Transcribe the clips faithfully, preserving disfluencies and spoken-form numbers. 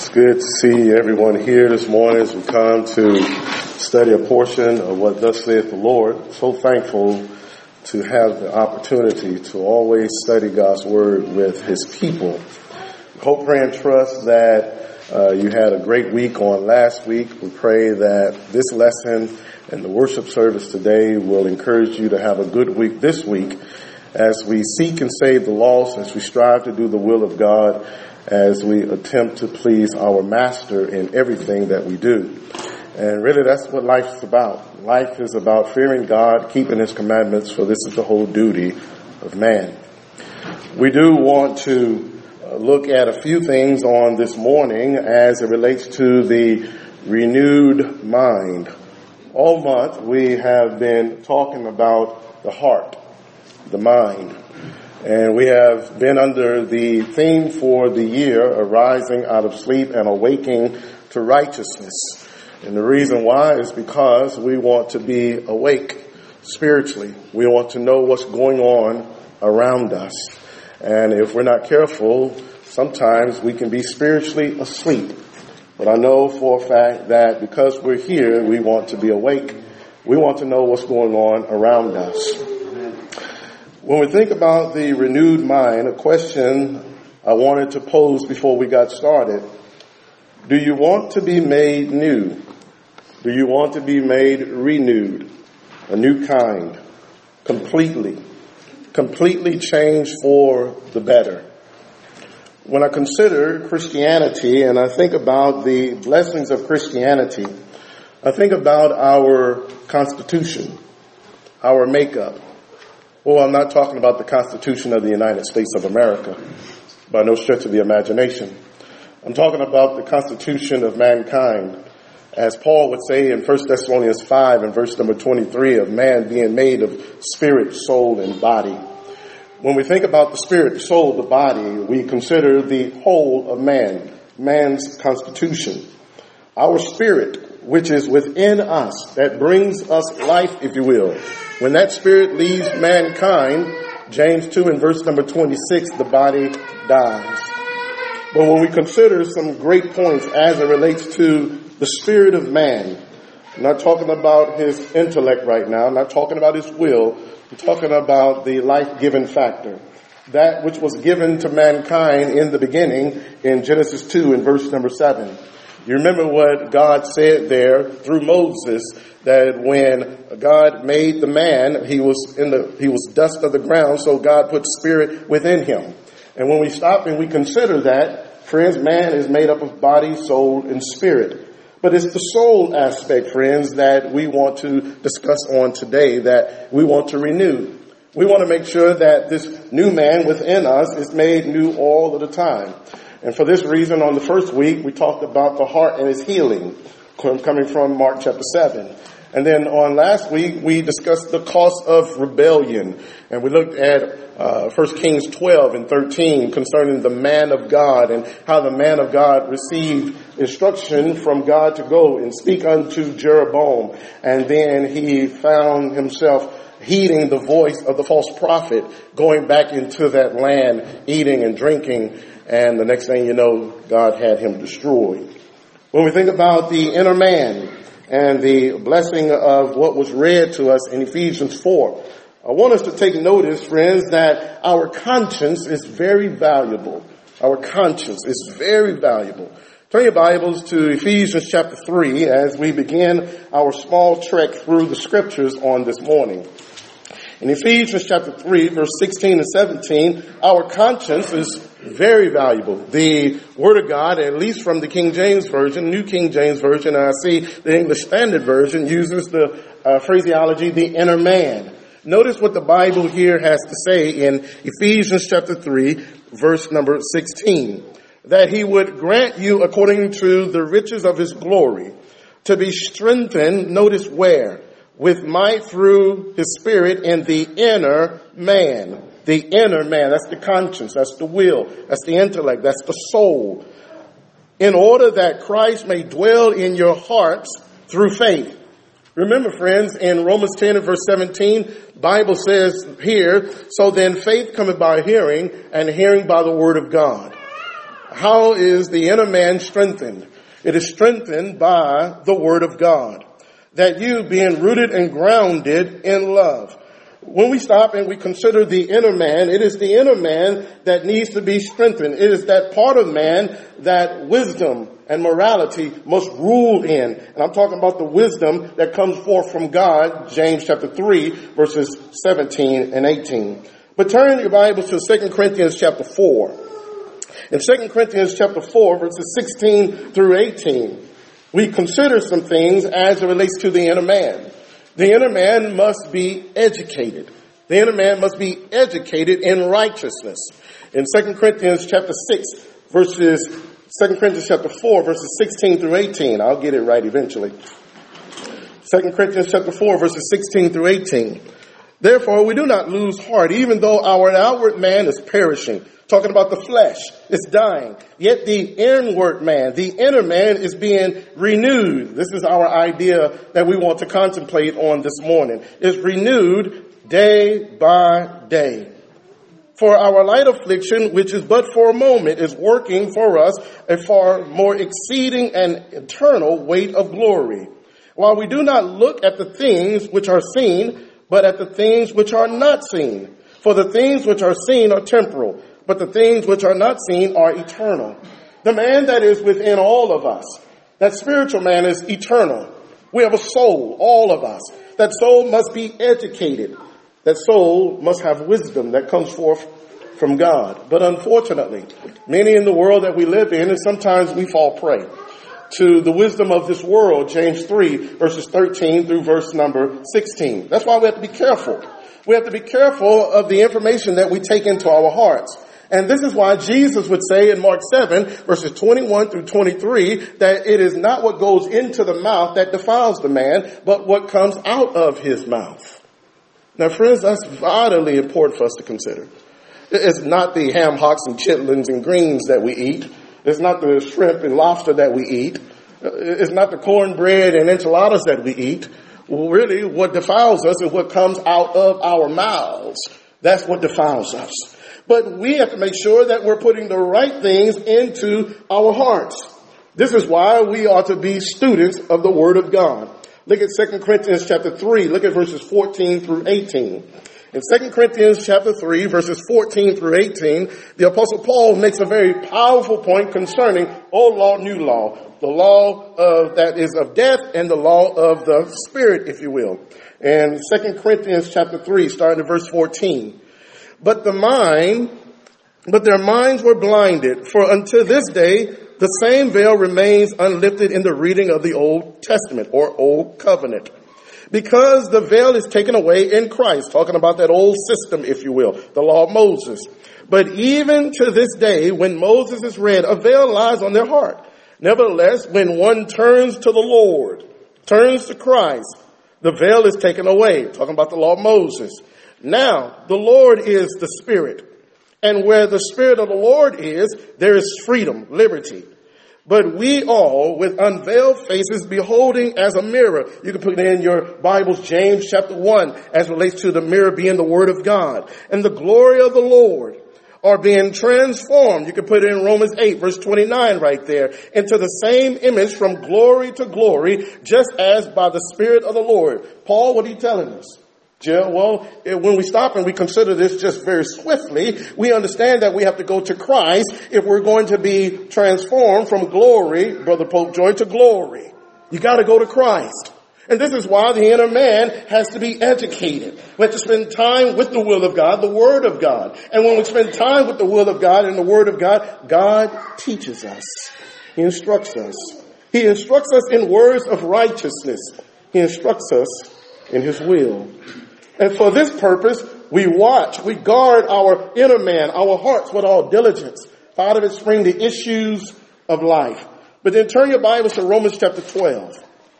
It's good to see everyone here this morning as we come to study a portion of what thus saith the Lord. So thankful to have the opportunity to always study God's Word with His people. Hope, pray, and trust that uh, you had a great week on last week. We pray that this lesson and the worship service today will encourage you to have a good week this week as we seek and save the lost, as we strive to do the will of God, as we attempt to please our Master in everything that we do. And really, that's what life is about. Life is about fearing God, keeping His commandments, for this is the whole duty of man. We do want to look at a few things on this morning as it relates to the renewed mind. All month, we have been talking about the heart, the mind. And we have been under the theme for the year, arising out of sleep and awaking to righteousness. And the reason why is because we want to be awake spiritually. We want to know what's going on around us. And if we're not careful, sometimes we can be spiritually asleep. But I know for a fact that because we're here, we want to be awake. We want to know what's going on around us. When we think about the renewed mind, a question I wanted to pose before we got started: do you want to be made new? Do you want to be made renewed? A new kind, completely, completely changed for the better. When I consider Christianity and I think about the blessings of Christianity, I think about our Constitution, our makeup. Well, I'm not talking about the Constitution of the United States of America, by no stretch of the imagination. I'm talking about the Constitution of mankind, as Paul would say in First Thessalonians five and verse number twenty-three, of man being made of spirit, soul, and body. When we think about the spirit, the soul, the body, we consider the whole of man, man's constitution. Our spirit, which is within us, that brings us life, if you will. When that spirit leaves mankind, James two and verse number twenty-six, the body dies. But when we consider some great points as it relates to the spirit of man, I'm not talking about his intellect right now, I'm not talking about his will, I'm talking about the life-giving factor. That which was given to mankind in the beginning in Genesis two and verse number seven. You remember what God said there through Moses, that when God made the man, he was in the he was dust of the ground, so God put spirit within him. And when we stop and we consider that, friends, man is made up of body, soul, and spirit. But it's the soul aspect, friends, that we want to discuss on today, that we want to renew. We want to make sure that this new man within us is made new all of the time. And for this reason, on the first week, we talked about the heart and its healing, coming from Mark chapter seven. And then on last week, we discussed the cost of rebellion. And we looked at uh, First Kings twelve and thirteen concerning the man of God and how the man of God received instruction from God to go and speak unto Jeroboam. And then he found himself heeding the voice of the false prophet, going back into that land, eating and drinking. And the next thing you know, God had him destroyed. When we think about the inner man and the blessing of what was read to us in Ephesians four, I want us to take notice, friends, that our conscience is very valuable. Our conscience is very valuable. Turn your Bibles to Ephesians chapter three as we begin our small trek through the scriptures on this morning. In Ephesians chapter three, verse sixteen and seventeen, our conscience is very valuable. The Word of God, at least from the King James Version, New King James Version, and I see the English Standard Version uses the uh, phraseology, the inner man. Notice what the Bible here has to say in Ephesians chapter three, verse number sixteen. That he would grant you, according to the riches of his glory, to be strengthened, notice where? With might through his spirit in the inner man. The inner man, that's the conscience, that's the will, that's the intellect, that's the soul. In order that Christ may dwell in your hearts through faith. Remember, friends, in Romans ten and verse seventeen, Bible says here, so then faith cometh by hearing, and hearing by the word of God. how is the inner man strengthened? It is strengthened by the word of God. That you being rooted and grounded in love. When we stop and we consider the inner man, it is the inner man that needs to be strengthened. It is that part of man that wisdom and morality must rule in. And I'm talking about the wisdom that comes forth from God, James chapter three, verses seventeen and eighteen. But turn your Bibles to Second Corinthians chapter four. In Second Corinthians chapter four, verses sixteen through eighteen, we consider some things as it relates to the inner man. The inner man must be educated. The inner man must be educated in righteousness. In Second Corinthians chapter six, verses, Second Corinthians chapter four, verses sixteen through eighteen. I'll get it right eventually. Second Corinthians chapter four, verses sixteen through eighteen. Therefore, we do not lose heart, even though our outward man is perishing. Talking about the flesh, it's dying. Yet the inward man, the inner man is being renewed. This is our idea that we want to contemplate on this morning. Is renewed day by day. For our light affliction, which is but for a moment, is working for us a far more exceeding and eternal weight of glory. While we do not look at the things which are seen, but at the things which are not seen. For the things which are seen are temporal, but the things which are not seen are eternal. The man that is within all of us, that spiritual man, is eternal. We have a soul, all of us. That soul must be educated. That soul must have wisdom that comes forth from God. But unfortunately, many in the world that we live in, and sometimes we fall prey to the wisdom of this world, James three, verses thirteen through verse number sixteen. That's why we have to be careful. We have to be careful of the information that we take into our hearts. And this is why Jesus would say in Mark seven, verses twenty-one through twenty-three, that it is not what goes into the mouth that defiles the man, but what comes out of his mouth. Now, friends, that's vitally important for us to consider. It's not the ham hocks and chitlins and greens that we eat. It's not the shrimp and lobster that we eat. It's not the cornbread and enchiladas that we eat. Well, really, what defiles us is what comes out of our mouths. That's what defiles us. But we have to make sure that we're putting the right things into our hearts. This is why we ought to be students of the Word of God. Look at Second Corinthians chapter three. Look at verses fourteen through eighteen. In Second Corinthians chapter three, verses fourteen through eighteen, the Apostle Paul makes a very powerful point concerning old law, new law. The law of, that is of death, and the law of the Spirit, if you will. And Second Corinthians chapter three, starting at verse fourteen. But the mind, but their minds were blinded, for unto this day the same veil remains unlifted in the reading of the Old Testament or Old Covenant. Because the veil is taken away in Christ, talking about that old system, if you will, the law of Moses. But even to this day, when Moses is read, a veil lies on their heart. Nevertheless, when one turns to the Lord, turns to Christ, the veil is taken away, talking about the law of Moses. Now, the Lord is the Spirit. And where the Spirit of the Lord is, there is freedom, liberty. But we all, with unveiled faces, beholding as a mirror. You can put in your Bibles, James chapter one, as relates to the mirror being the Word of God. And the glory of the Lord are being transformed. You can put it in Romans eight, verse twenty-nine right there. Into the same image from glory to glory, just as by the Spirit of the Lord. Paul, what are you telling us? Jill, well, when we stop and we consider this just very swiftly, we understand that we have to go to Christ if we're going to be transformed from glory, Brother Pope Joy, to glory. You got to go to Christ. And this is why the inner man has to be educated. We have to spend time with the will of God, the Word of God. And when we spend time with the will of God and the Word of God, God teaches us. He instructs us. He instructs us in words of righteousness. He instructs us in His will. And for this purpose, we watch, we guard our inner man, our hearts with all diligence. For out of it spring the issues of life. But then turn your Bibles to Romans chapter twelve.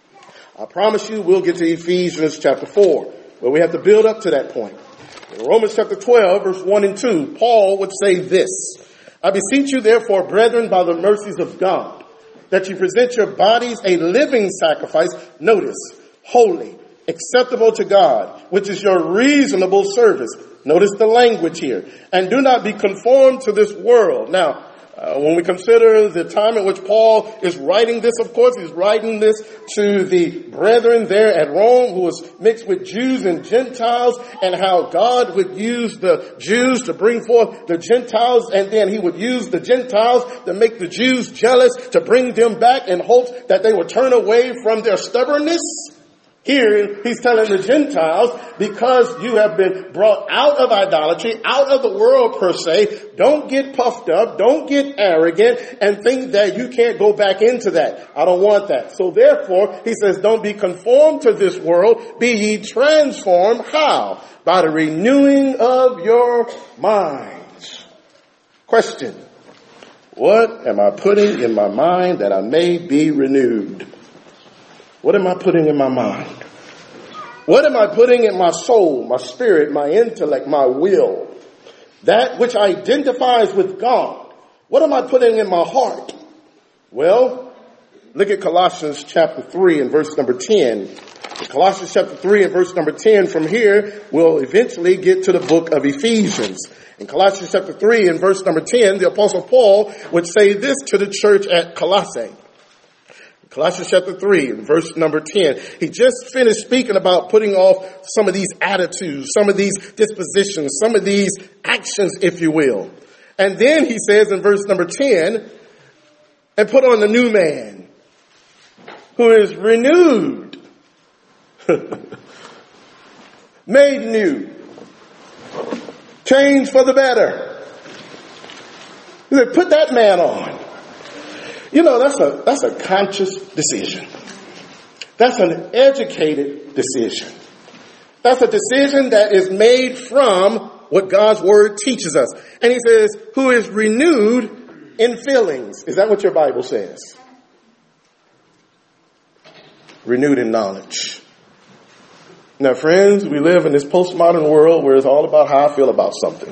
I promise you we'll get to Ephesians chapter four, but we have to build up to that point. In Romans chapter twelve, verse one and two, Paul would say this: I beseech you therefore, brethren, by the mercies of God, that you present your bodies a living sacrifice, notice, holy, acceptable to God, which is your reasonable service. Notice the language here. And do not be conformed to this world. Now, Uh, when we consider the time in which Paul is writing this, of course, he's writing this to the brethren there at Rome who was mixed with Jews and Gentiles, and how God would use the Jews to bring forth the Gentiles, and then he would use the Gentiles to make the Jews jealous, to bring them back in hopes that they would turn away from their stubbornness. Here, he's telling the Gentiles, because you have been brought out of idolatry, out of the world per se, don't get puffed up, don't get arrogant, and think that you can't go back into that. I don't want that. So therefore, he says, don't be conformed to this world, be ye transformed. How? By the renewing of your minds. Question. What am I putting in my mind that I may be renewed? What am I putting in my mind? What am I putting in my soul, my spirit, my intellect, my will? That which identifies with God. What am I putting in my heart? Well, look at Colossians chapter three and verse number ten. Colossians chapter three and verse number ten. From here, we'll eventually get to the book of Ephesians. In Colossians chapter three and verse number ten, the Apostle Paul would say this to the church at Colossae. Colossians chapter three, verse number ten. He just finished speaking about putting off some of these attitudes, some of these dispositions, some of these actions, if you will. And then he says in verse number ten, and put on the new man, who is renewed, made new, changed for the better. He said, put that man on. You know, that's a, that's a conscious decision. That's an educated decision. That's a decision that is made from what God's word teaches us. And he says, who is renewed in feelings. Is that what your Bible says? Renewed in knowledge. Now, friends, we live in this postmodern world where it's all about how I feel about something.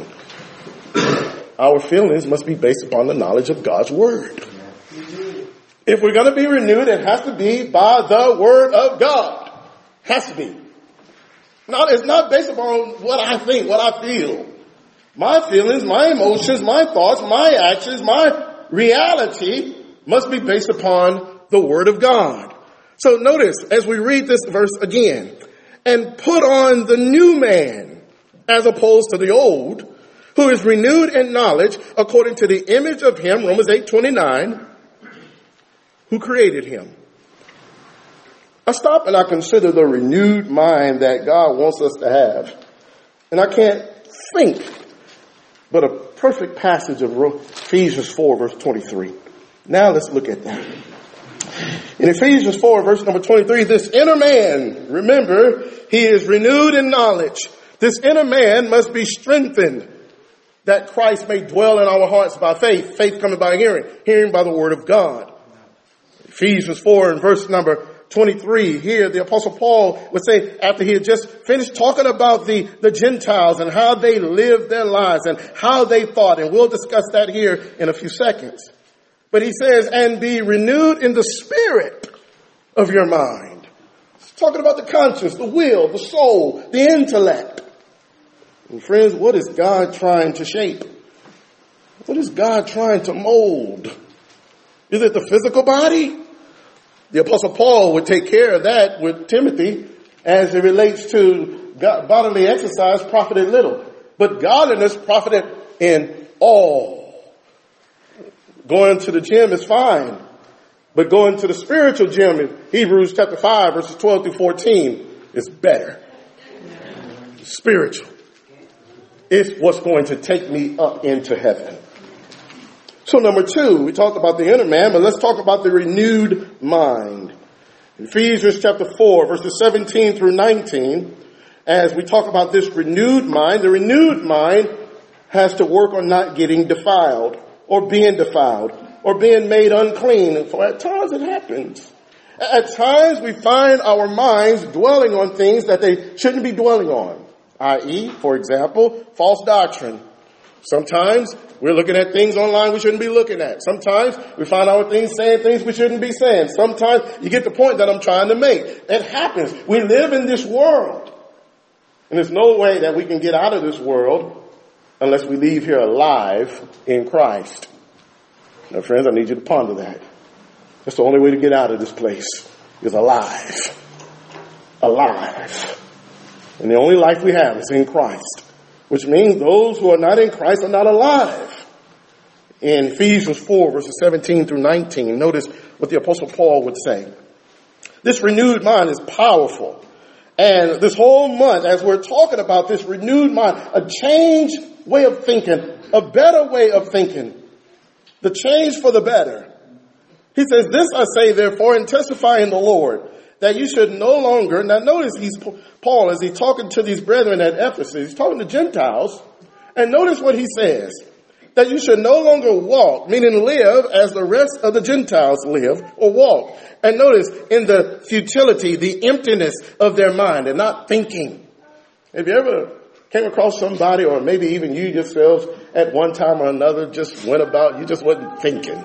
Our feelings must be based upon the knowledge of God's word. If we're going to be renewed, it has to be by the word of God. Has to be. Not, it's not based upon what I think, what I feel. My feelings, my emotions, my thoughts, my actions, my reality must be based upon the word of God. So notice, as we read this verse again, and put on the new man, as opposed to the old, who is renewed in knowledge according to the image of him, Romans eight twenty-nine, who created him. I stop and I consider the renewed mind that God wants us to have. And I can't think but a perfect passage of Ephesians four, verse twenty-three. Now let's look at that. In Ephesians four, verse number twenty-three, this inner man, remember, he is renewed in knowledge. This inner man must be strengthened, that Christ may dwell in our hearts by faith. Faith coming by hearing, hearing by the word of God. Ephesians four and verse number twenty-three, here the Apostle Paul would say, after he had just finished talking about the, the Gentiles and how they lived their lives and how they thought, and we'll discuss that here in a few seconds. But he says, and be renewed in the spirit of your mind. It's talking about the conscience, the will, the soul, the intellect. And friends, what is God trying to shape? What is God trying to mold? Is it the physical body? The Apostle Paul would take care of that with Timothy as it relates to God, bodily exercise profited little. But godliness profited in all. Going to the gym is fine. But going to the spiritual gym in Hebrews chapter five, verses twelve through fourteen is better. Spiritual. It's what's going to take me up into heaven. So number two, we talked about the inner man, but let's talk about the renewed mind. In Ephesians chapter four, verses seventeen through nineteen, as we talk about this renewed mind, the renewed mind has to work on not getting defiled or being defiled or being made unclean. And for at times it happens. At times we find our minds dwelling on things that they shouldn't be dwelling on, that is, for example, false doctrine. Sometimes we're looking at things online we shouldn't be looking at. Sometimes we find our things saying things we shouldn't be saying. Sometimes you get the point that I'm trying to make. It happens. We live in this world. And there's no way that we can get out of this world unless we leave here alive in Christ. Now, friends, I need you to ponder that. That's the only way to get out of this place is alive. Alive. And the only life we have is in Christ, which means those who are not in Christ are not alive. In Ephesians four, verses seventeen through nineteen, notice what the Apostle Paul would say. This renewed mind is powerful. And this whole month, as we're talking about this renewed mind, a changed way of thinking, a better way of thinking, the change for the better. He says, this I say, therefore, and testify in the Lord, that you should no longer, now notice he's, Paul, as he's talking to these brethren at Ephesus, he's talking to Gentiles, and notice what he says, that you should no longer walk, meaning live as the rest of the Gentiles live or walk. And notice in the futility, the emptiness of their mind and not thinking. Have you ever came across somebody, or maybe even you yourselves at one time or another just went about, you just wasn't thinking?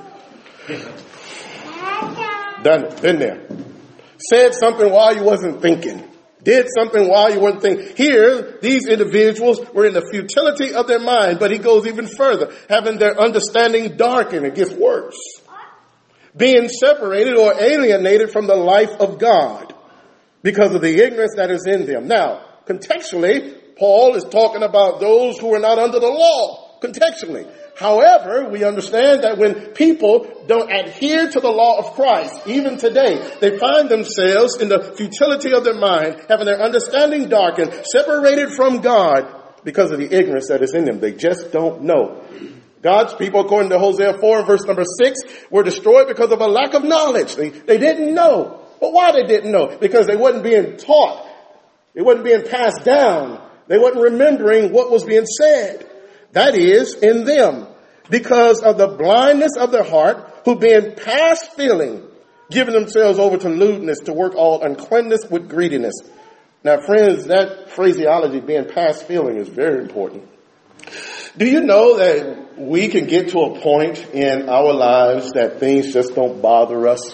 Done it, been there. Said something while you wasn't thinking. Did something while you weren't thinking. Here, these individuals were in the futility of their mind, but he goes even further, having their understanding darkened. It gets worse. Being separated or alienated from the life of God because of the ignorance that is in them. Now, contextually, Paul is talking about those who are not under the law, contextually. However, we understand that when people don't adhere to the law of Christ, even today, they find themselves in the futility of their mind, having their understanding darkened, separated from God because of the ignorance that is in them. They just don't know. God's people, according to Hosea four and verse number six, were destroyed because of a lack of knowledge. They, they didn't know. But why they didn't know? Because they wasn't being taught. It wasn't being passed down. They wasn't remembering what was being said. That is, in them, because of the blindness of their heart, who being past feeling, giving themselves over to lewdness, to work all uncleanness with greediness. Now, friends, that phraseology, being past feeling, is very important. Do you know that we can get to a point in our lives that things just don't bother us?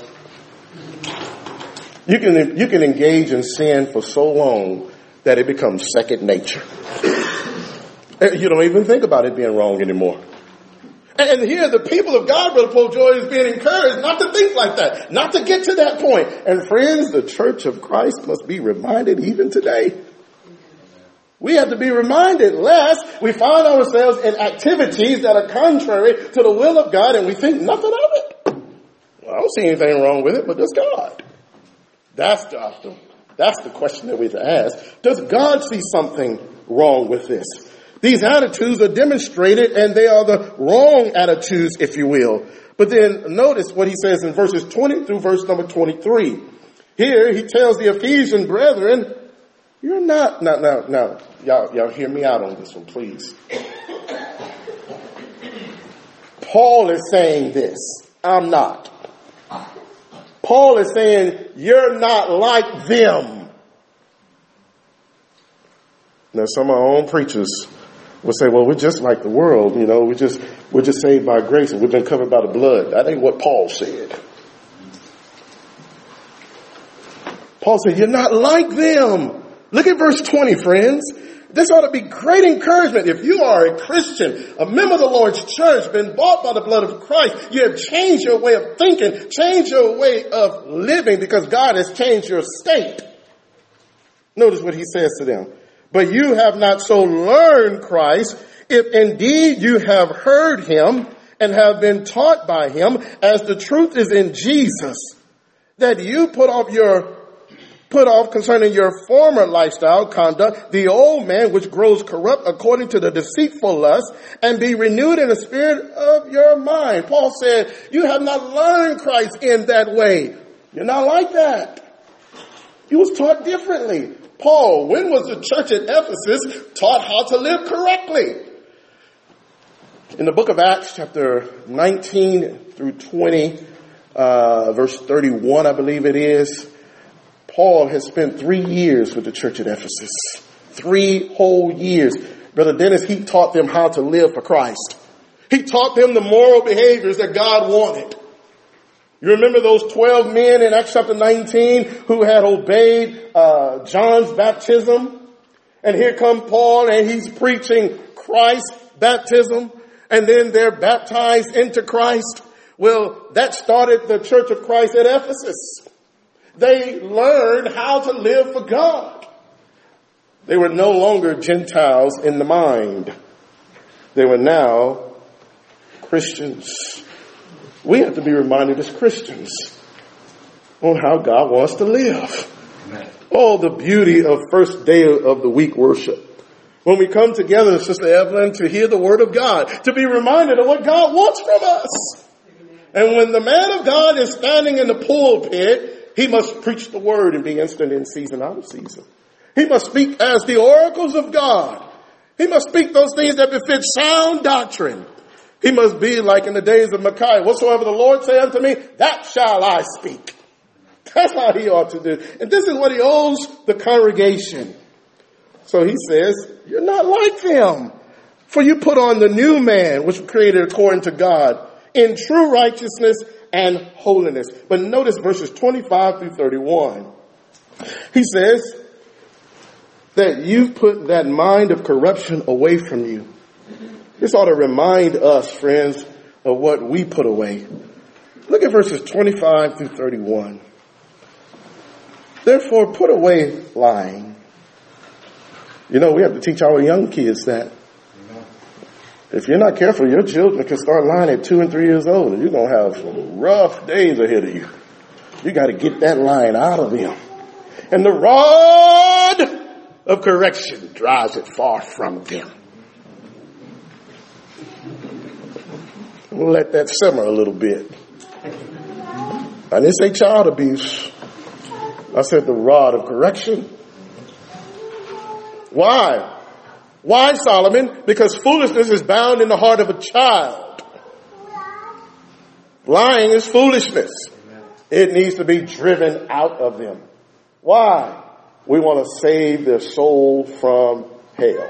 You can, you can engage in sin for so long that it becomes second nature. You don't even think about it being wrong anymore. And here the people of God, Brother Paul Joy, is being encouraged not to think like that, not to get to that point. And friends, the Church of Christ must be reminded even today. We have to be reminded, lest we find ourselves in activities that are contrary to the will of God and we think nothing of it. Well, I don't see anything wrong with it, but does God? That's the, that's the question that we have to ask. Does God see something wrong with this? These attitudes are demonstrated, and they are the wrong attitudes, if you will. But then notice what he says in verses twenty through verse number twenty-three. Here he tells the Ephesian brethren, you're not, now, now, now, y'all, y'all hear me out on this one, please. Paul is saying this. I'm not. Paul is saying, you're not like them. Now, some of our own preachers will say, well, we're just like the world, you know, we're just, we're just saved by grace and we've been covered by the blood. That ain't what Paul said. Paul said, you're not like them. Look at verse twenty, friends. This ought to be great encouragement. If you are a Christian, a member of the Lord's church, been bought by the blood of Christ, you have changed your way of thinking, changed your way of living because God has changed your state. Notice what he says to them. But you have not so learned Christ, if indeed you have heard him and have been taught by him, as the truth is in Jesus, that you put off your Put off concerning your former lifestyle conduct, the old man which grows corrupt according to the deceitful lust, and be renewed in the spirit of your mind. Paul said, you have not learned Christ in that way. You're not like that. You was taught differently. Paul, when was the church at Ephesus taught how to live correctly? In the book of Acts, chapter nineteen through twenty, uh, verse thirty-one, I believe it is, Paul has spent three years with the church at Ephesus. Three whole years. Brother Dennis, he taught them how to live for Christ. He taught them the moral behaviors that God wanted. You remember those twelve men in Acts chapter nineteen who had obeyed uh, John's baptism? And here come Paul and he's preaching Christ's baptism. And then they're baptized into Christ. Well, that started the Church of Christ at Ephesus. They learned how to live for God. They were no longer Gentiles in the mind. They were now Christians. We have to be reminded as Christians on how God wants to live. Amen. Oh, the beauty of first day of the week worship. When we come together, Sister Evelyn, to hear the word of God, to be reminded of what God wants from us. And when the man of God is standing in the pulpit, he must preach the word and be instant in season, out of season. He must speak as the oracles of God. He must speak those things that befit sound doctrine. He must be like in the days of Micaiah. Whatsoever the Lord say unto me, that shall I speak. That's how he ought to do. And this is what he owes the congregation. So he says, you're not like them. For you put on the new man, which was created according to God, in true righteousness and holiness. But notice verses twenty-five through thirty-one. He says that you put that mind of corruption away from you. This ought to remind us, friends, of what we put away. Look at verses twenty-five through thirty-one. Therefore, put away lying. You know, we have to teach our young kids that. If you're not careful, your children can start lying at two and three years old, and you're going to have some rough days ahead of you. You got to get that lying out of them. And the rod of correction drives it far from them. We'll let that simmer a little bit. I didn't say child abuse. I said the rod of correction. Why? Why, Solomon? Because foolishness is bound in the heart of a child. Lying is foolishness. It needs to be driven out of them. Why? We want to save their soul from hell.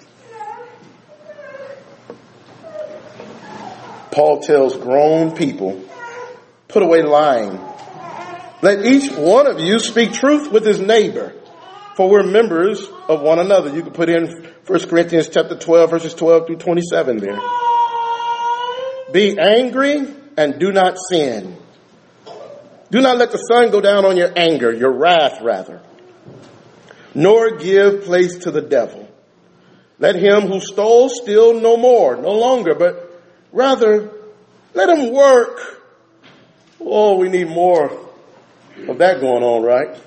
Paul tells grown people, put away lying. Let each one of you speak truth with his neighbor, for we're members of one another. You can put in First Corinthians chapter twelve, verses twelve through twenty-seven there. Be angry and do not sin. Do not let the sun go down on your anger, your wrath rather, nor give place to the devil. Let him who stole steal no more, no longer, but rather let him work. Oh, we need more of that going on, right?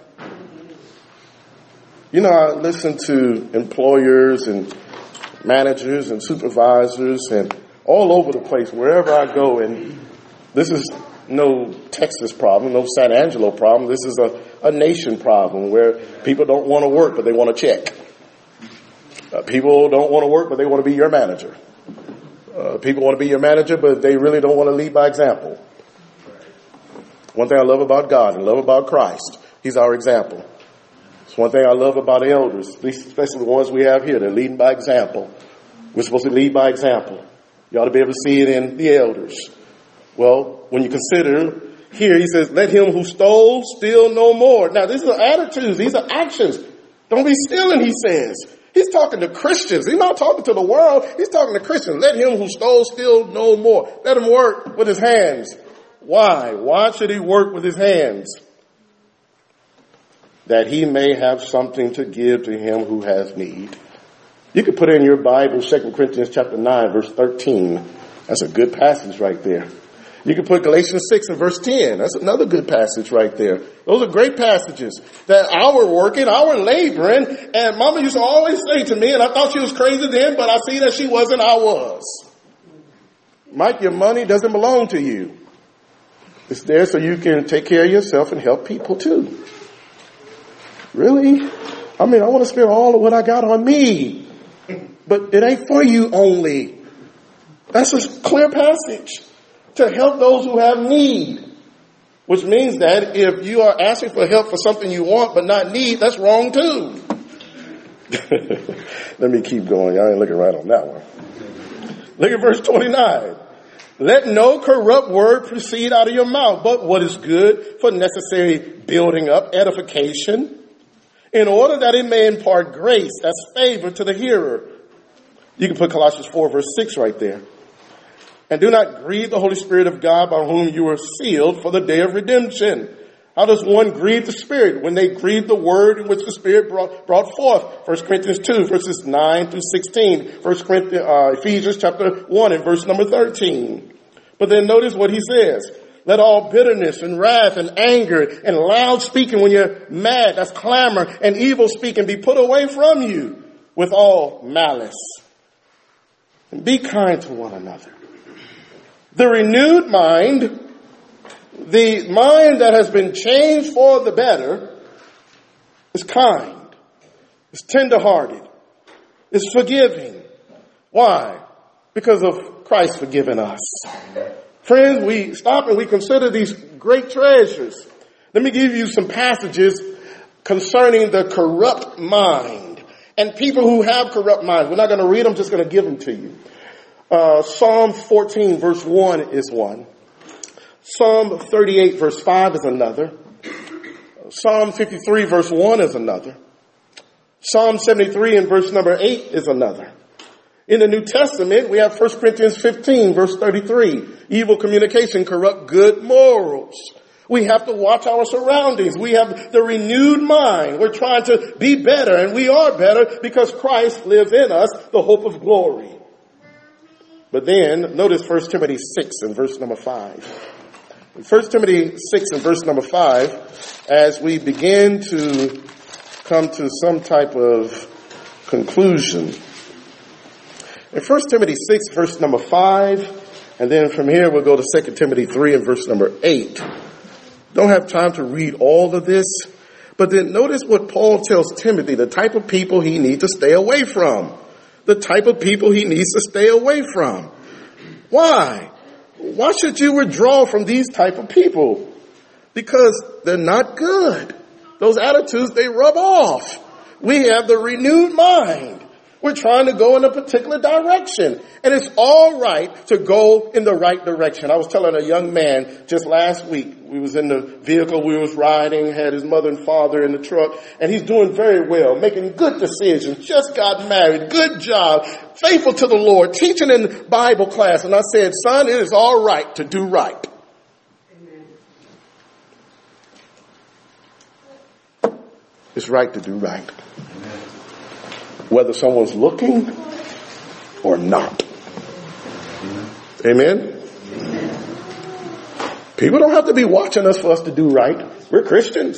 You know, I listen to employers and managers and supervisors and all over the place, wherever I go. And this is no Texas problem, no San Angelo problem. This is a, a nation problem where people don't want to work, but they want to check. Uh, people don't want to work, but they want to be your manager. Uh, people want to be your manager, but they really don't want to lead by example. One thing I love about God and love about Christ, He's our example. It's one thing I love about elders, especially the ones we have here. They're leading by example. We're supposed to lead by example. You ought to be able to see it in the elders. Well, when you consider here, he says, let him who stole steal no more. Now, these are attitudes. These are actions. Don't be stealing, he says. He's talking to Christians. He's not talking to the world. He's talking to Christians. Let him who stole steal no more. Let him work with his hands. Why? Why should he work with his hands? That he may have something to give to him who has need. You could put in your Bible, Second Corinthians chapter nine, verse thirteen. That's a good passage right there. You can put Galatians six and verse ten. That's another good passage right there. Those are great passages that our working, our laboring, and Mama used to always say to me, and I thought she was crazy then, but I see that she wasn't, I was. Mike, your money doesn't belong to you. It's there so you can take care of yourself and help people too. Really? I mean, I want to spend all of what I got on me, but it ain't for you only. That's a clear passage. To help those who have need. Which means that if you are asking for help for something you want but not need, that's wrong too. Let me keep going. I ain't looking right on that one. Look at verse twenty-nine. Let no corrupt word proceed out of your mouth, but what is good for necessary building up, edification, in order that it may impart grace as favor to the hearer. You can put Colossians four verse six right there. And do not grieve the Holy Spirit of God, by whom you were sealed for the day of redemption. How does one grieve the Spirit? When they grieve the word in which the Spirit brought, brought forth. First Corinthians two, verses nine through sixteen. First Corinthians, uh, Ephesians chapter one and verse number thirteen. But then notice what he says. Let all bitterness and wrath and anger and loud speaking when you're mad, that's clamor, and evil speaking be put away from you with all malice. And be kind to one another. The renewed mind, the mind that has been changed for the better, is kind, is tenderhearted, is forgiving. Why? Because of Christ forgiving us. Friends, we stop and we consider these great treasures. Let me give you some passages concerning the corrupt mind and people who have corrupt minds. We're not going to read them, just going to give them to you. Uh, Psalm fourteen verse one is one. Psalm thirty-eight verse five is another. Psalm fifty-three verse one is another. Psalm seventy-three and verse number eight is another. In the New Testament, we have First Corinthians fifteen, verse thirty-three. Evil communication corrupt good morals. We have to watch our surroundings. We have the renewed mind. We're trying to be better, and we are better because Christ lives in us, the hope of glory. But then, notice First Timothy six and verse number five. In First Timothy six and verse number five, as we begin to come to some type of conclusion, in First Timothy six, verse number five, and then from here we'll go to Second Timothy three and verse number eight. Don't have time to read all of this, but then notice what Paul tells Timothy, the type of people he needs to stay away from. The type of people he needs to stay away from. Why? Why should you withdraw from these type of people? Because they're not good. Those attitudes, they rub off. We have the renewed mind. We're trying to go in a particular direction. And it's all right to go in the right direction. I was telling a young man just last week, we was in the vehicle we was riding, had his mother and father in the truck, and he's doing very well, making good decisions, just got married, good job, faithful to the Lord, teaching in Bible class. And I said, son, it is all right to do right. Amen. It's right to do right. Whether someone's looking or not. Amen? People don't have to be watching us for us to do right. We're Christians.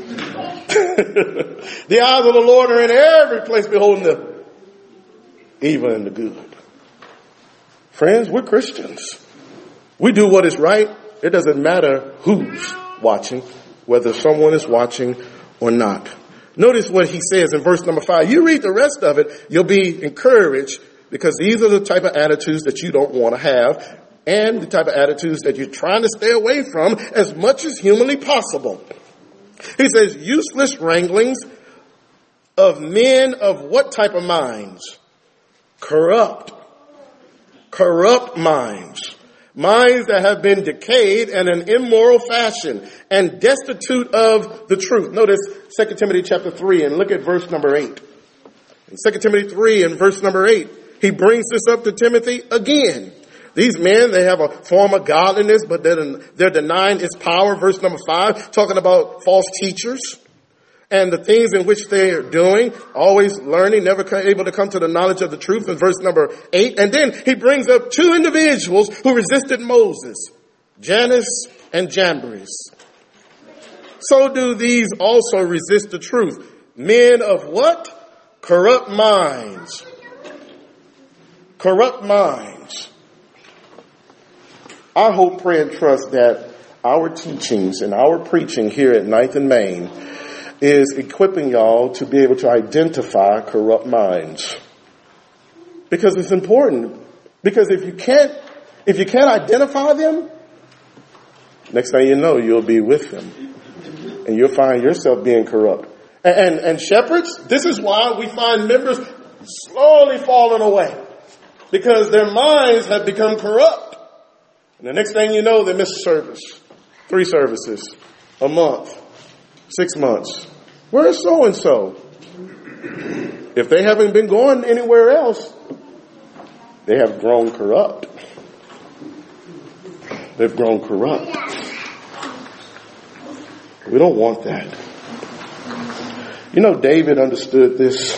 The eyes of the Lord are in every place, beholding the evil and the good. Friends, we're Christians. We do what is right. It doesn't matter who's watching, whether someone is watching or not. Notice what he says in verse number five. You read the rest of it, you'll be encouraged because these are the type of attitudes that you don't want to have and the type of attitudes that you're trying to stay away from as much as humanly possible. He says, useless wranglings of men of what type of minds? Corrupt. Corrupt minds. Minds that have been decayed in an immoral fashion and destitute of the truth. Notice Second Timothy chapter three and look at verse number eight. In Second Timothy three and verse number eight, he brings this up to Timothy again. These men, they have a form of godliness, but they're, they're denying its power. Verse number five, talking about false teachers and the things in which they are doing, always learning, never able to come to the knowledge of the truth in verse number eight. And then he brings up two individuals who resisted Moses, Jannes and Jambres. So do these also resist the truth. Men of what? Corrupt minds. Corrupt minds. I hope, pray, and trust that our teachings and our preaching here at Ninth and Main is equipping y'all to be able to identify corrupt minds. Because it's important. Because if you can't, if you can't identify them, next thing you know, you'll be with them. And you'll find yourself being corrupt. And, and, and shepherds, this is why we find members slowly falling away. Because their minds have become corrupt. And the next thing you know, they miss service. Three services. A month. Six months. Where's so-and-so? If they haven't been going anywhere else, they have grown corrupt. They've grown corrupt. We don't want that. You know, David understood this.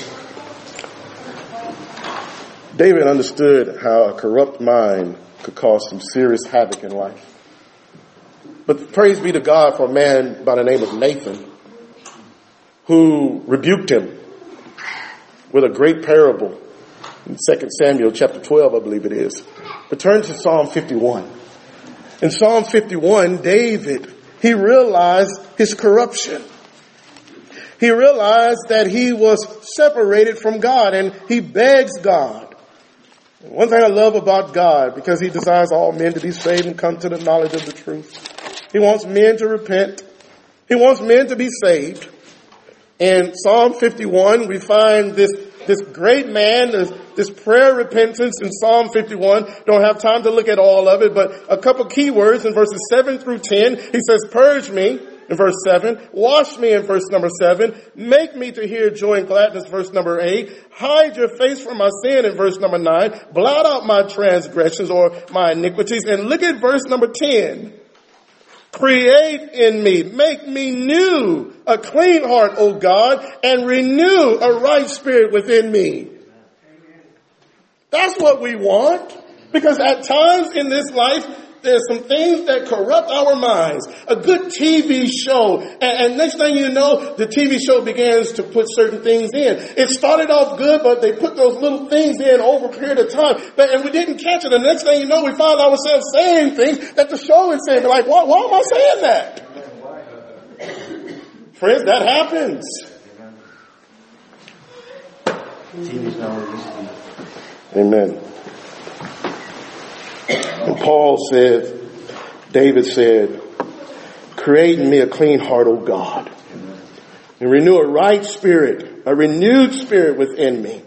David understood how a corrupt mind could cause some serious havoc in life. But praise be to God for a man by the name of Nathan, who rebuked him with a great parable in Second Samuel chapter twelve, I believe it is. But turn to Psalm fifty-one. In Psalm fifty-one, David, he realized his corruption. He realized that he was separated from God, and he begs God. One thing I love about God, because he desires all men to be saved and come to the knowledge of the truth. He wants men to repent. He wants men to be saved. In Psalm fifty-one, we find this, this great man, this, this prayer repentance in Psalm fifty-one. Don't have time to look at all of it, but a couple key words in verses seven through ten. He says, purge me in verse seven, wash me in verse number seven, make me to hear joy and gladness, verse number eight, hide your face from my sin in verse number nine, blot out my transgressions or my iniquities, and look at verse number ten. Create in me, make me new, a clean heart, O God, and renew a right spirit within me. That's what we want. Because at times in this life, there's some things that corrupt our minds. A good T V show, and, and next thing you know, the T V show begins to put certain things in. It started off good, but they put those little things in over a period of time, but, and we didn't catch it. And the next thing you know, we find ourselves saying things that the show is saying. We're like, why, why am I saying that? Friends, that happens. Amen. And Paul said, David said, create in me a clean heart, O God, and renew a right spirit, a renewed spirit within me.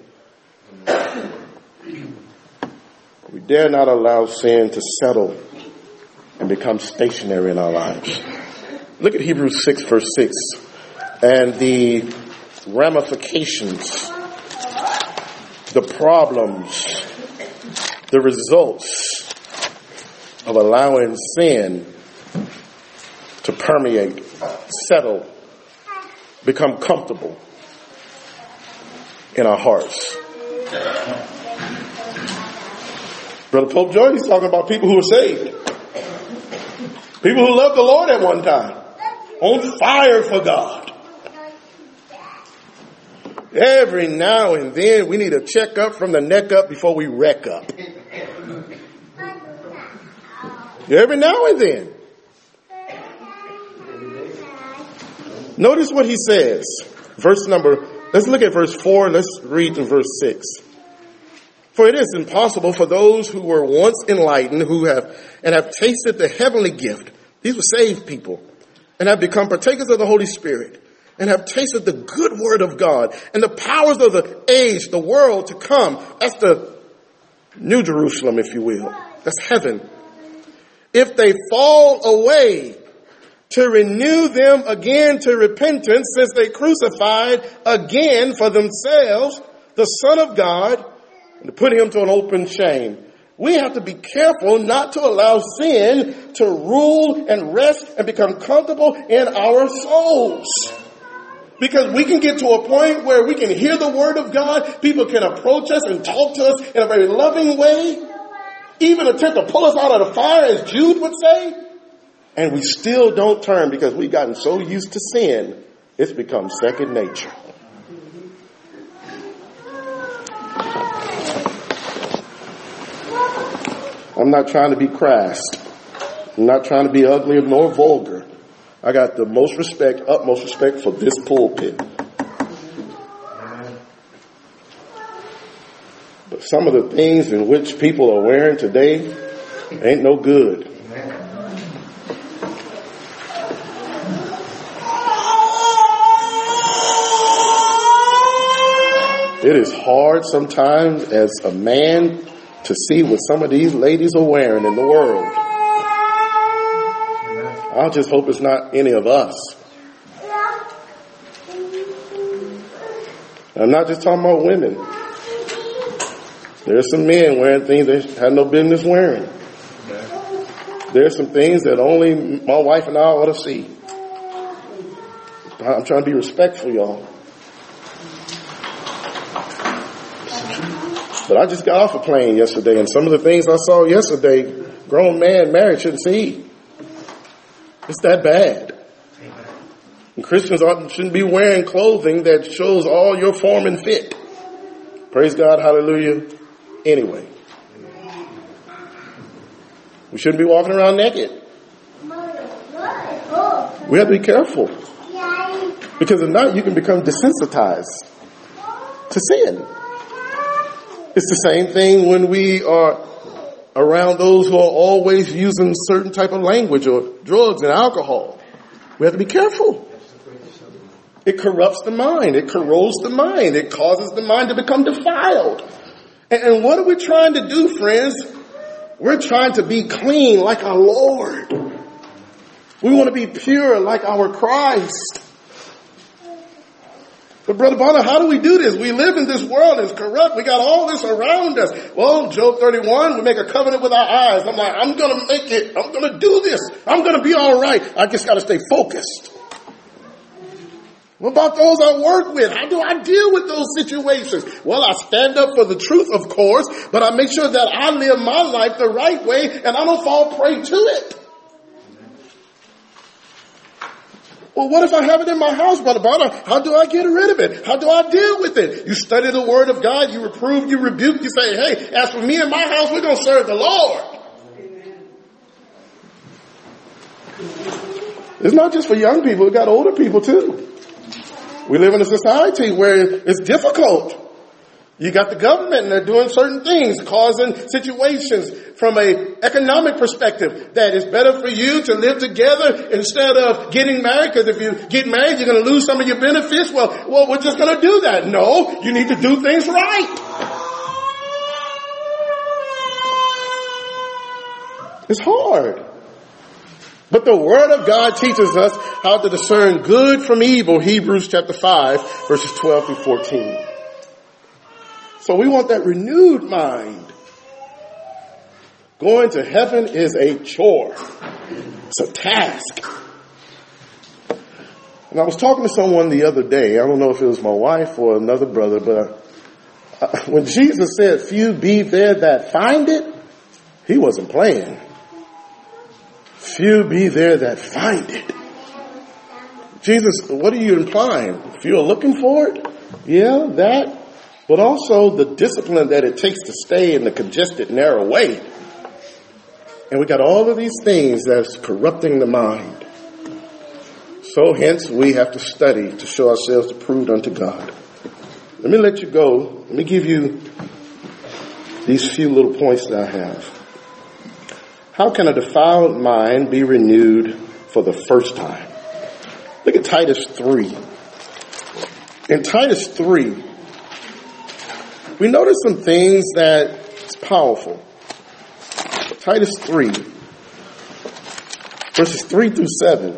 We dare not allow sin to settle and become stationary in our lives. Look at Hebrews six, verse six, and the ramifications, the problems, the results of allowing sin to permeate, settle, become comfortable in our hearts. Brother Pope George is talking about people who are saved. People who loved the Lord at one time. On fire for God. Every now and then we need to check up from the neck up before we wreck up. Every now and then. Notice what he says. Verse number, let's look at verse four. Let's read in verse six. For it is impossible for those who were once enlightened, who have, and have tasted the heavenly gift. These were saved people and have become partakers of the Holy Spirit and have tasted the good word of God and the powers of the age, the world to come. That's the New Jerusalem, if you will. That's heaven. If they fall away, to renew them again to repentance, since they crucified again for themselves the Son of God, and to put him to an open shame. We have to be careful not to allow sin to rule and rest and become comfortable in our souls. Because we can get to a point where we can hear the word of God. People can approach us and talk to us in a very loving way. Even attempt to pull us out of the fire, as Jude would say. And we still don't turn because we've gotten so used to sin, it's become second nature. I'm not trying to be crass. I'm not trying to be ugly nor vulgar. I got the most respect, utmost respect for this pulpit. But some of the things in which people are wearing today ain't no good. It is hard sometimes as a man to see what some of these ladies are wearing in the world. I just hope it's not any of us. I'm not just talking about women. There's some men wearing things they have no business wearing. There's some things that only my wife and I ought to see. I'm trying to be respectful, y'all. But I just got off a plane yesterday, and some of the things I saw yesterday, grown man married shouldn't see. It's that bad. And Christians shouldn't be wearing clothing that shows all your form and fit. Praise God, hallelujah. Anyway, we shouldn't be walking around naked. We have to be careful. Because if not, you can become desensitized to sin. It's the same thing when we are around those who are always using certain type of language or drugs and alcohol. We have to be careful. It corrupts the mind. It corrodes the mind. It causes the mind to become defiled. And, and what are we trying to do, friends? We're trying to be clean like our Lord. We want to be pure like our Christ. But Brother Bonner, how do we do this? We live in this world. It's corrupt. We got all this around us. Well, Job thirty-one, we make a covenant with our eyes. I'm like, I'm going to make it. I'm going to do this. I'm going to be all right. I just got to stay focused. What about those I work with? How do I deal with those situations? Well, I stand up for the truth, of course, but I make sure that I live my life the right way and I don't fall prey to it. Well, what if I have it in my house, Brother Bonner? How do I get rid of it? How do I deal with it? You study the Word of God, you reprove, you rebuke, you say, hey, as for me and my house, we're going to serve the Lord. It's not just for young people, we've got older people too. We live in a society where it's difficult. You got the government and they're doing certain things, causing situations from an economic perspective that it's better for you to live together instead of getting married, because if you get married, you're going to lose some of your benefits. Well, well, we're just going to do that. No, you need to do things right. It's hard. But the Word of God teaches us how to discern good from evil. Hebrews chapter five, verses twelve through fourteen. So we want that renewed mind. Going to heaven is a chore. It's a task. And I was talking to someone the other day. I don't know if it was my wife or another brother, but uh, when Jesus said, few be there that find it, he wasn't playing. Few be there that find it. Jesus, what are you implying? If you're looking for it? Yeah, that. But also the discipline that it takes to stay in the congested, narrow way. And we got all of these things that's corrupting the mind. So hence we have to study to show ourselves approved unto God. Let me let you go. Let me give you these few little points that I have. How can a defiled mind be renewed for the first time? Look at Titus three. In Titus three, we notice some things that is powerful. Titus three, verses three through seven.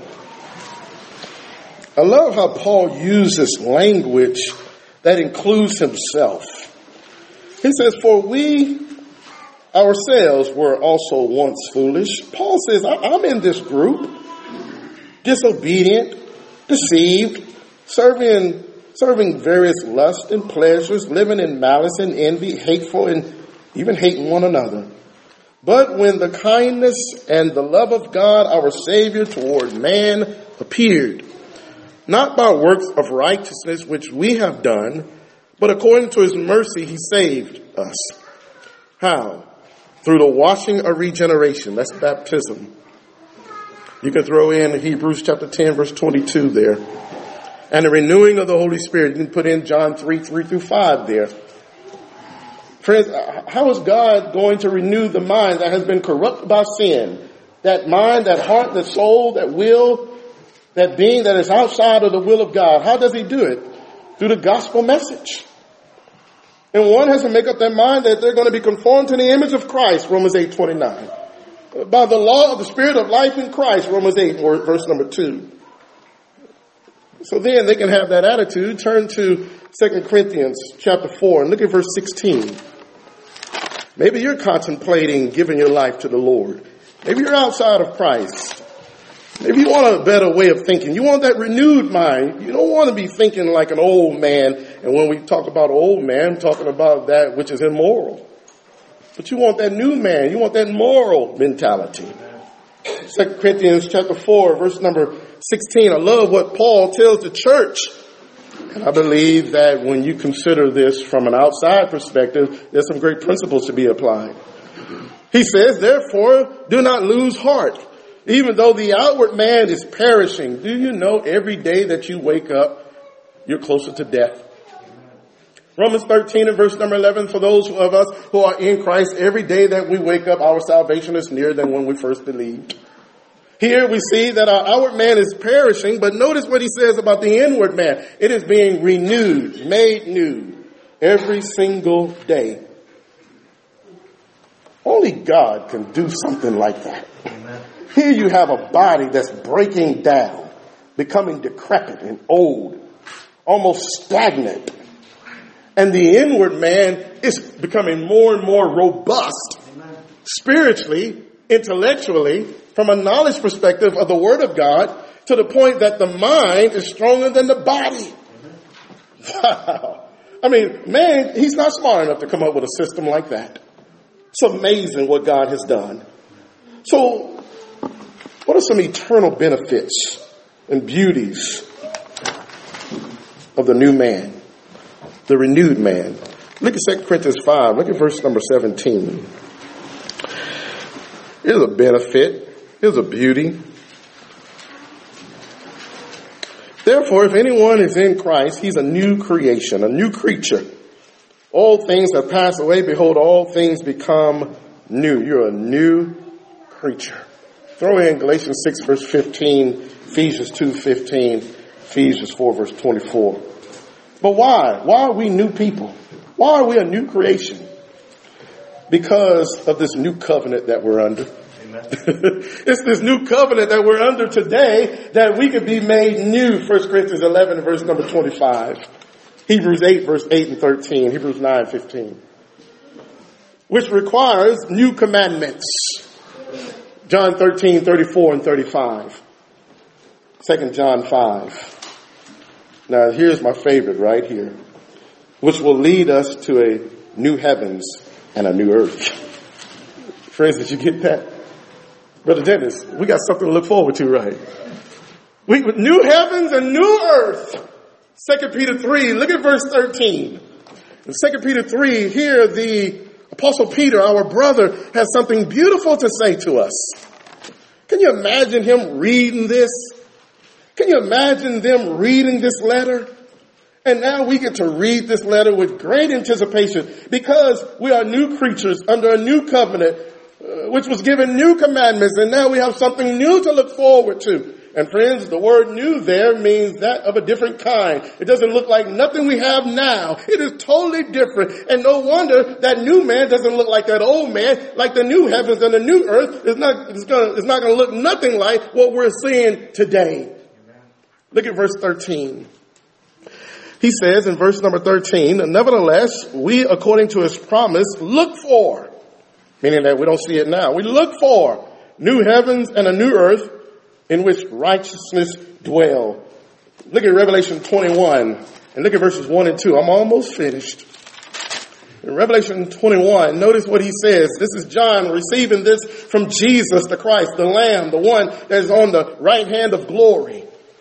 I love how Paul uses language that includes himself. He says, for we ourselves were also once foolish. Paul says, I'm in this group, disobedient, deceived, serving serving various lusts and pleasures, living in malice and envy, hateful and even hating one another. But when the kindness and the love of God, our Savior, toward man appeared, not by works of righteousness which we have done, but according to his mercy he saved us. How? Through the washing of regeneration. That's baptism. You can throw in Hebrews chapter ten, verse twenty-two there. And the renewing of the Holy Spirit. You can put in John three, three through five there. Friends, how is God going to renew the mind that has been corrupted by sin? That mind, that heart, that soul, that will, that being that is outside of the will of God. How does he do it? Through the gospel message. And one has to make up their mind that they're going to be conformed to the image of Christ, Romans eight, twenty-nine. By the law of the Spirit of life in Christ, Romans eight, verse number two. So then they can have that attitude. Turn to Second Corinthians chapter four and look at verse sixteen. Maybe you're contemplating giving your life to the Lord. Maybe you're outside of Christ. Maybe you want a better way of thinking. You want that renewed mind. You don't want to be thinking like an old man. And when we talk about old man, I'm talking about that which is immoral. But you want that new man. You want that moral mentality. Second Corinthians chapter four, verse number sixteen. I love what Paul tells the church. And I believe that when you consider this from an outside perspective, there's some great principles to be applied. He says, therefore, do not lose heart. Even though the outward man is perishing, do you know every day that you wake up, you're closer to death? Romans thirteen and verse number eleven, for those of us who are in Christ, every day that we wake up, our salvation is nearer than when we first believed. Here we see that our outward man is perishing, but notice what he says about the inward man. It is being renewed, made new, every single day. Only God can do something like that. Amen. Here you have a body that's breaking down, becoming decrepit and old, almost stagnant. And the inward man is becoming more and more robust, Amen. Spiritually, intellectually, from a knowledge perspective of the Word of God, to the point that the mind is stronger than the body. Wow. I mean, man, he's not smart enough to come up with a system like that. It's amazing what God has done. So, what are some eternal benefits and beauties of the new man, the renewed man? Look at Second Corinthians five. Look at verse number seventeen. Here's a benefit. Here's a beauty. Therefore, if anyone is in Christ, he's a new creation, a new creature. All things have passed away. Behold, all things become new. You're a new creature. Throw in Galatians six, verse fifteen, Ephesians two, fifteen, Ephesians four, verse twenty-four. But why? Why are we new people? Why are we a new creation? Because of this new covenant that we're under. Amen. It's this new covenant that we're under today that we could be made new. First Corinthians eleven, verse number twenty-five. Hebrews eight, verse eight and thirteen. Hebrews nine, fifteen. Which requires new commandments. John thirteen, thirty-four and thirty-five. Second John five. Now here's my favorite right here. Which will lead us to a new heavens and a new earth. Friends, did you get that? Brother Dennis, we got something to look forward to, right? We, new heavens and new earth. Second Peter three, look at verse thirteen. In Second Peter three, here the Apostle Peter, our brother, has something beautiful to say to us. Can you imagine him reading this? Can you imagine them reading this letter? And now we get to read this letter with great anticipation because we are new creatures under a new covenant, uh, which was given new commandments, and now we have something new to look forward to. And friends, the word new there means that of a different kind. It doesn't look like nothing we have now. It is totally different. And no wonder that new man doesn't look like that old man, like the new heavens and the new earth is not, it's gonna, it's not gonna look nothing like what we're seeing today. Amen. Look at verse thirteen. He says in verse number thirteen, nevertheless, we, according to his promise, look for, meaning that we don't see it now, we look for new heavens and a new earth in which righteousness dwell. Look at Revelation twenty-one and look at verses one and two. I'm almost finished. In Revelation twenty-one, notice what he says. This is John receiving this from Jesus the Christ, the Lamb, the one that is on the right hand of glory.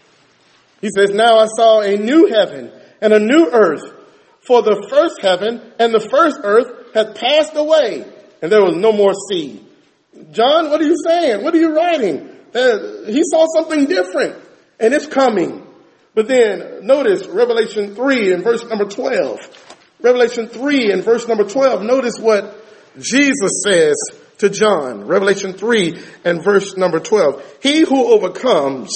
He says, now I saw a new heaven and a new earth, for the first heaven and the first earth had passed away, and there was no more sea. John, what are you saying? What are you writing? Uh, he saw something different, and it's coming. But then notice Revelation three and verse number twelve. Revelation three and verse number twelve. Notice what Jesus says to John. Revelation three and verse number twelve. He who overcomes,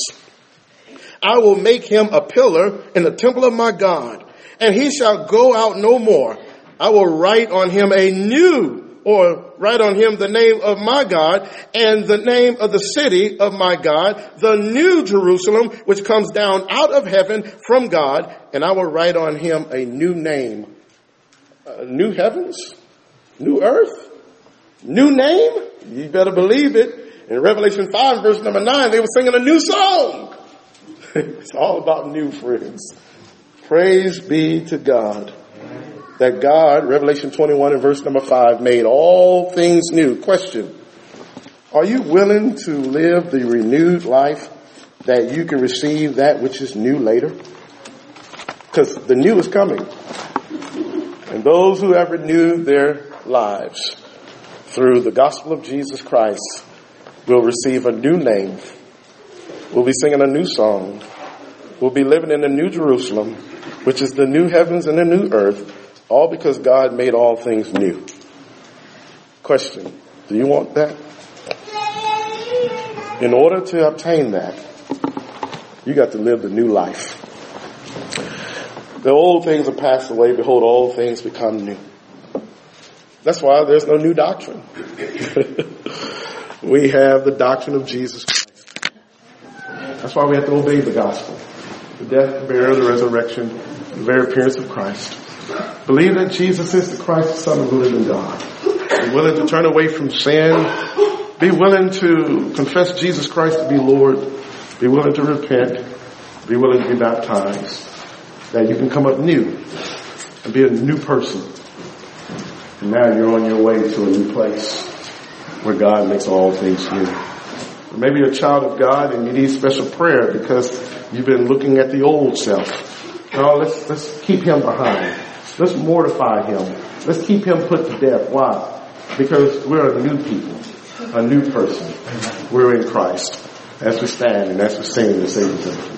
I will make him a pillar in the temple of my God, and he shall go out no more. I will write on him a new Or write on him the name of my God and the name of the city of my God, the new Jerusalem, which comes down out of heaven from God. And I will write on him a new name. Uh, new heavens, new earth, new name. You better believe it. In Revelation five, verse number nine, they were singing a new song. It's all about new, friends. Praise be to God. That God, Revelation twenty-one and verse number five, made all things new. Question. Are you willing to live the renewed life that you can receive that which is new later? Because the new is coming. And those who have renewed their lives through the gospel of Jesus Christ will receive a new name. We'll be singing a new song. We'll be living in the new Jerusalem, which is the new heavens and the new earth, all because God made all things new. Question. Do you want that? In order to obtain that, you got to live the new life. The old things are passed away. Behold, all things become new. That's why there's no new doctrine. We have the doctrine of Jesus Christ. That's why we have to obey the gospel. The death, the burial, the resurrection, the very appearance of Christ. Believe that Jesus is the Christ, the Son of the living God. Be willing to turn away from sin. Be willing to confess Jesus Christ to be Lord. Be willing to repent. Be willing to be baptized. That you can come up new and be a new person. And now you're on your way to a new place where God makes all things new. Or maybe you're a child of God and you need special prayer because you've been looking at the old self. No, let's, let's keep him behind. Let's mortify him. Let's keep him put to death. Why? Because we're a new people, a new person. We're in Christ as we stand and as we sing the Savior's name.